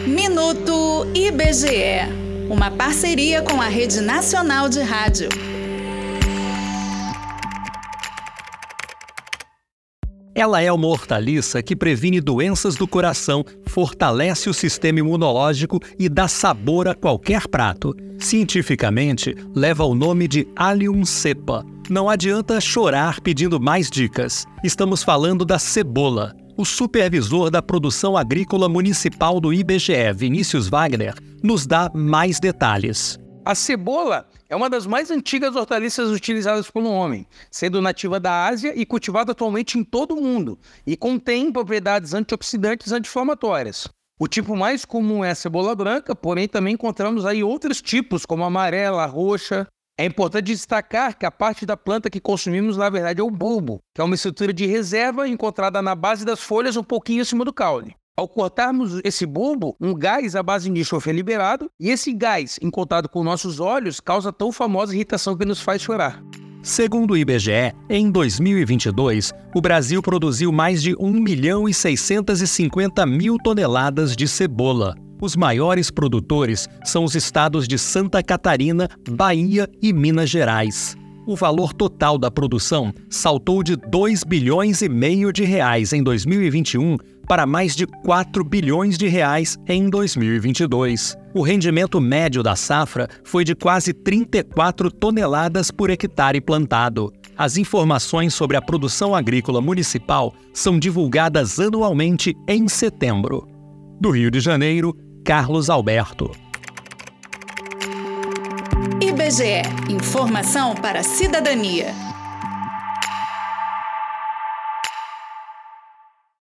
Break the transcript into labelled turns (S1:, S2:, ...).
S1: Minuto IBGE, uma parceria com a Rede Nacional de Rádio.
S2: Ela é uma hortaliça que previne doenças do coração, fortalece o sistema imunológico e dá sabor a qualquer prato. Cientificamente, leva o nome de Allium cepa. Não adianta chorar pedindo mais dicas. Estamos falando da cebola. O supervisor da produção agrícola municipal do IBGE, Vinícius Wagner, nos dá mais detalhes.
S3: A cebola é uma das mais antigas hortaliças utilizadas pelo homem, sendo nativa da Ásia e cultivada atualmente em todo o mundo, e contém propriedades antioxidantes e anti-inflamatórias. O tipo mais comum é a cebola branca, porém também encontramos aí outros tipos, como a amarela, a roxa. É importante destacar que a parte da planta que consumimos, na verdade, é o bulbo, que é uma estrutura de reserva encontrada na base das folhas um pouquinho acima do caule. Ao cortarmos esse bulbo, um gás à base de enxofre é liberado, e esse gás, em contato com nossos olhos, causa a tão famosa irritação que nos faz chorar.
S2: Segundo o IBGE, em 2022, o Brasil produziu mais de 1.650.000 toneladas de cebola. Os maiores produtores são os estados de Santa Catarina, Bahia e Minas Gerais. O valor total da produção saltou de 2,5 bilhões de reais em 2021 para mais de 4 bilhões de reais em 2022. O rendimento médio da safra foi de quase 34 toneladas por hectare plantado. As informações sobre a produção agrícola municipal são divulgadas anualmente em setembro. Do Rio de Janeiro, Carlos Alberto.
S1: IBGE, informação para a cidadania.